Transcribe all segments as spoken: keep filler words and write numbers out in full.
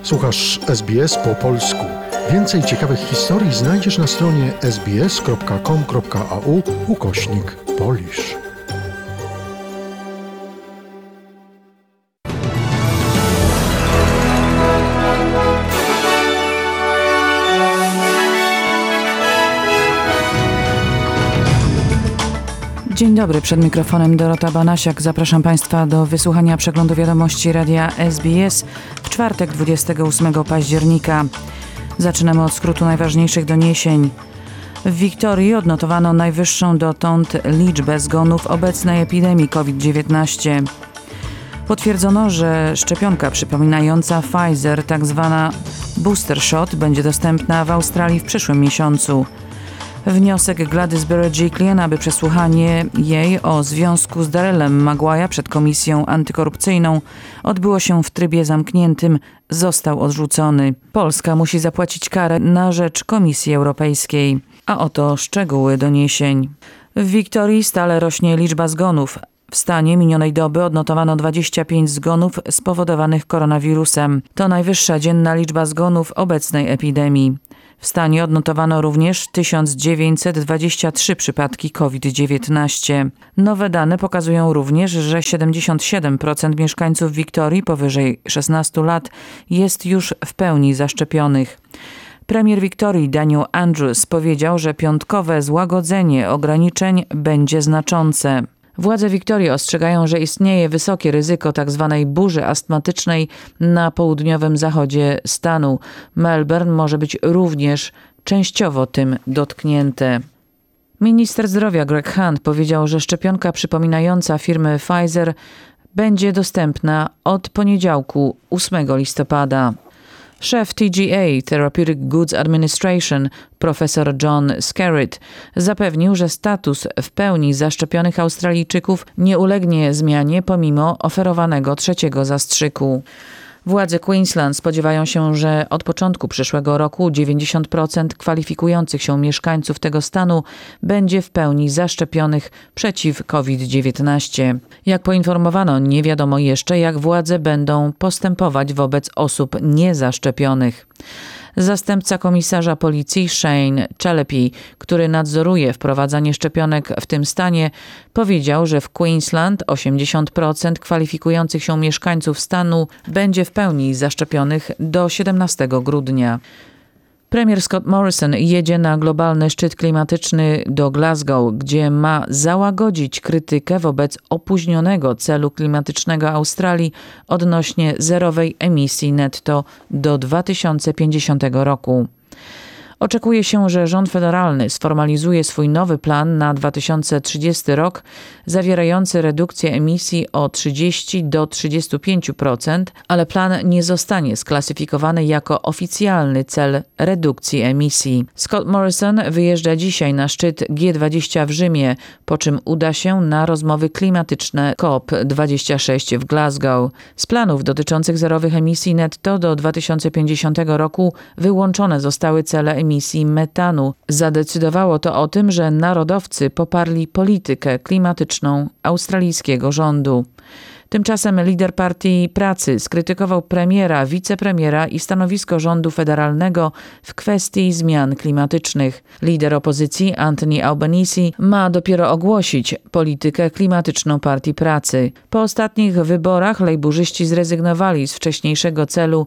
Słuchasz S B S po polsku. Więcej ciekawych historii znajdziesz na stronie sbs.com.au ukośnik Polish. Dzień dobry, przed mikrofonem Dorota Banasiak. Zapraszam Państwa do wysłuchania przeglądu wiadomości radia S B S w czwartek dwudziestego ósmego października. Zaczynamy od skrótu najważniejszych doniesień. W Wiktorii odnotowano najwyższą dotąd liczbę zgonów obecnej epidemii COVID dziewiętnaście. Potwierdzono, że szczepionka przypominająca Pfizer, tak zwana booster shot, będzie dostępna w Australii w przyszłym miesiącu. Wniosek Gladys Berejiklian, aby przesłuchanie jej o związku z Darylem Maguire przed komisją antykorupcyjną odbyło się w trybie zamkniętym, został odrzucony. Polska musi zapłacić karę na rzecz Komisji Europejskiej. A oto szczegóły doniesień. W Wiktorii stale rośnie liczba zgonów. W stanie minionej doby odnotowano dwadzieścia pięć zgonów spowodowanych koronawirusem. To najwyższa dzienna liczba zgonów obecnej epidemii. W stanie odnotowano również tysiąc dziewięćset dwadzieścia trzy przypadki COVID dziewiętnaście. Nowe dane pokazują również, że siedemdziesiąt siedem procent mieszkańców Wiktorii powyżej szesnastu lat jest już w pełni zaszczepionych. Premier Wiktorii Daniel Andrews powiedział, że piątkowe złagodzenie ograniczeń będzie znaczące. Władze Wiktorii ostrzegają, że istnieje wysokie ryzyko tzw. burzy astmatycznej na południowym zachodzie stanu. Melbourne może być również częściowo tym dotknięte. Minister zdrowia Greg Hunt powiedział, że szczepionka przypominająca firmy Pfizer będzie dostępna od poniedziałku ósmego listopada. Szef T G A Therapeutic Goods Administration, profesor John Skerritt, zapewnił, że status w pełni zaszczepionych Australijczyków nie ulegnie zmianie pomimo oferowanego trzeciego zastrzyku. Władze Queensland spodziewają się, że od początku przyszłego roku dziewięćdziesiąt procent kwalifikujących się mieszkańców tego stanu będzie w pełni zaszczepionych przeciw COVID dziewiętnaście. Jak poinformowano, nie wiadomo jeszcze, jak władze będą postępować wobec osób niezaszczepionych. Zastępca komisarza policji Shane Challepy, który nadzoruje wprowadzanie szczepionek w tym stanie, powiedział, że w Queensland osiemdziesiąt procent kwalifikujących się mieszkańców stanu będzie w pełni zaszczepionych do siedemnastego grudnia. Premier Scott Morrison jedzie na globalny szczyt klimatyczny do Glasgow, gdzie ma załagodzić krytykę wobec opóźnionego celu klimatycznego Australii odnośnie zerowej emisji netto do dwa tysiące pięćdziesiątego roku. Oczekuje się, że rząd federalny sformalizuje swój nowy plan na dwa tysiące trzydziesty rok, zawierający redukcję emisji o trzydzieści do trzydziestu pięciu procent, ale plan nie zostanie sklasyfikowany jako oficjalny cel redukcji emisji. Scott Morrison wyjeżdża dzisiaj na szczyt G dwadzieścia w Rzymie, po czym uda się na rozmowy klimatyczne C O P dwadzieścia sześć w Glasgow. Z planów dotyczących zerowych emisji netto do dwa tysiące pięćdziesiątego roku wyłączone zostały cele emisji emisji metanu. Zadecydowało to o tym, że narodowcy poparli politykę klimatyczną australijskiego rządu. Tymczasem lider Partii Pracy skrytykował premiera, wicepremiera i stanowisko rządu federalnego w kwestii zmian klimatycznych. Lider opozycji Anthony Albanese ma dopiero ogłosić politykę klimatyczną Partii Pracy. Po ostatnich wyborach lejburzyści zrezygnowali z wcześniejszego celu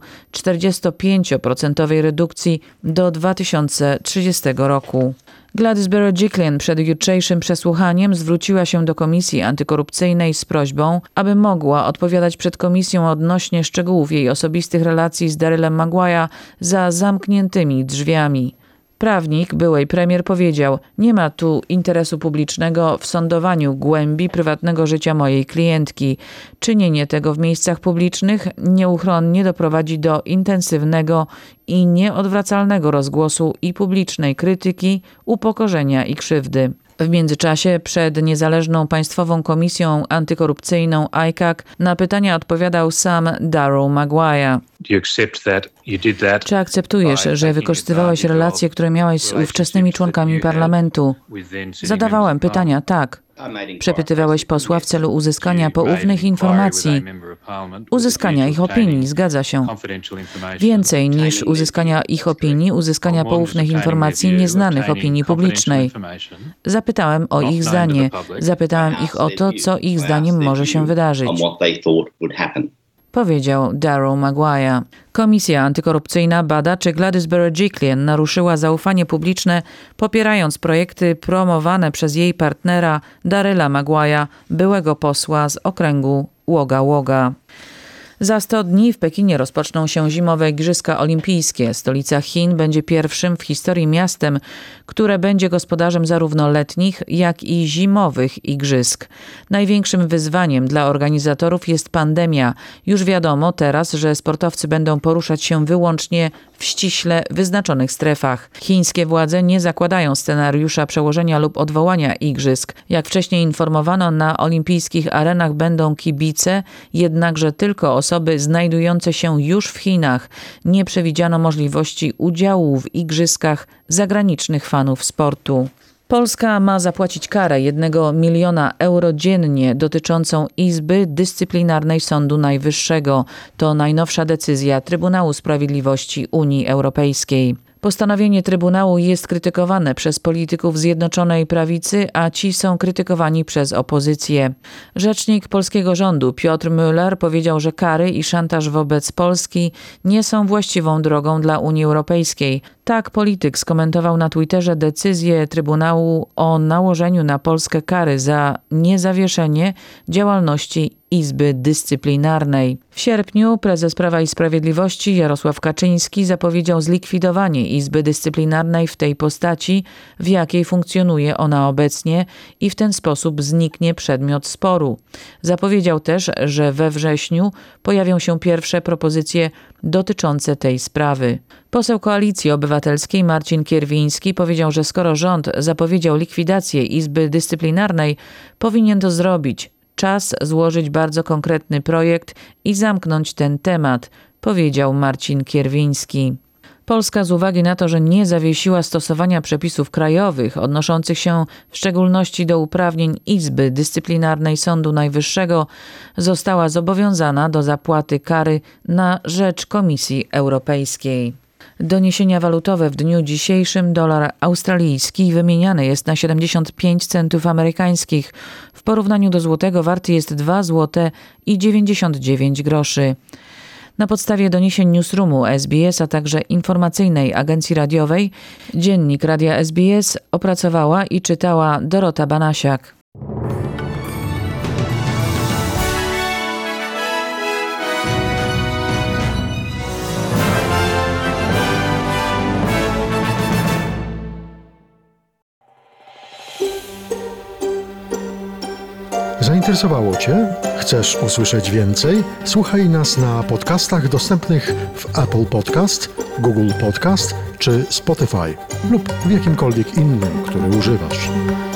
czterdziestopięcioprocentowej redukcji do dwa tysiące trzydziestego roku. Gladys Berejiklian przed jutrzejszym przesłuchaniem zwróciła się do Komisji Antykorupcyjnej z prośbą, aby mogła odpowiadać przed komisją odnośnie szczegółów jej osobistych relacji z Darylem Maguire za zamkniętymi drzwiami. Prawnik byłej premier powiedział: nie ma tu interesu publicznego w sądowaniu głębi prywatnego życia mojej klientki. Czynienie tego w miejscach publicznych nieuchronnie doprowadzi do intensywnego i nieodwracalnego rozgłosu i publicznej krytyki, upokorzenia i krzywdy. W międzyczasie przed niezależną Państwową Komisją Antykorupcyjną I C A C na pytania odpowiadał sam Daryl Maguire. Czy akceptujesz, że wykorzystywałeś relacje, które miałeś z ówczesnymi członkami parlamentu? Zadawałem pytania, tak. Przepytywałeś posła w celu uzyskania poufnych informacji, uzyskania ich opinii, zgadza się. Więcej niż uzyskania ich opinii, uzyskania poufnych informacji nieznanych opinii publicznej. Zapytałem o ich zdanie. Zapytałem ich o to, co ich zdaniem może się wydarzyć. Powiedział Darryl Maguire. Komisja antykorupcyjna bada, czy Gladys Berejiklian naruszyła zaufanie publiczne, popierając projekty promowane przez jej partnera Darryla Maguire'a, byłego posła z okręgu Łoga Łoga. Za sto dni w Pekinie rozpoczną się zimowe Igrzyska Olimpijskie. Stolica Chin będzie pierwszym w historii miastem, które będzie gospodarzem zarówno letnich, jak i zimowych igrzysk. Największym wyzwaniem dla organizatorów jest pandemia. Już wiadomo teraz, że sportowcy będą poruszać się wyłącznie w ściśle wyznaczonych strefach. Chińskie władze nie zakładają scenariusza przełożenia lub odwołania igrzysk. Jak wcześniej informowano, na olimpijskich arenach będą kibice, jednakże tylko osoby znajdujące się już w Chinach. Nie przewidziano możliwości udziału w igrzyskach zagranicznych fanów sportu. Polska ma zapłacić karę jednego miliona euro dziennie dotyczącą Izby Dyscyplinarnej Sądu Najwyższego. To najnowsza decyzja Trybunału Sprawiedliwości Unii Europejskiej. Postanowienie Trybunału jest krytykowane przez polityków Zjednoczonej Prawicy, a ci są krytykowani przez opozycję. Rzecznik polskiego rządu Piotr Müller powiedział, że kary i szantaż wobec Polski nie są właściwą drogą dla Unii Europejskiej. Tak polityk skomentował na Twitterze decyzję Trybunału o nałożeniu na Polskę kary za niezawieszenie działalności Izby Dyscyplinarnej. W sierpniu prezes Prawa i Sprawiedliwości Jarosław Kaczyński zapowiedział zlikwidowanie Izby Dyscyplinarnej w tej postaci, w jakiej funkcjonuje ona obecnie, i w ten sposób zniknie przedmiot sporu. Zapowiedział też, że we wrześniu pojawią się pierwsze propozycje dotyczące tej sprawy. Poseł Koalicji Obywatelskiej Marcin Kierwiński powiedział, że skoro rząd zapowiedział likwidację Izby Dyscyplinarnej, powinien to zrobić. Czas złożyć bardzo konkretny projekt i zamknąć ten temat, powiedział Marcin Kierwiński. Polska z uwagi na to, że nie zawiesiła stosowania przepisów krajowych odnoszących się w szczególności do uprawnień Izby Dyscyplinarnej Sądu Najwyższego, została zobowiązana do zapłaty kary na rzecz Komisji Europejskiej. Doniesienia walutowe w dniu dzisiejszym: dolar australijski wymieniany jest na siedemdziesiąt pięć centów amerykańskich. W porównaniu do złotego warty jest dwa złote i dziewięćdziesiąt dziewięć groszy. Na podstawie doniesień Newsroomu S B S, a także informacyjnej agencji radiowej, dziennik Radia S B S opracowała i czytała Dorota Banasiak. Zainteresowało Cię? Chcesz usłyszeć więcej? Słuchaj nas na podcastach dostępnych w Apple Podcast, Google Podcast czy Spotify lub w jakimkolwiek innym, który używasz.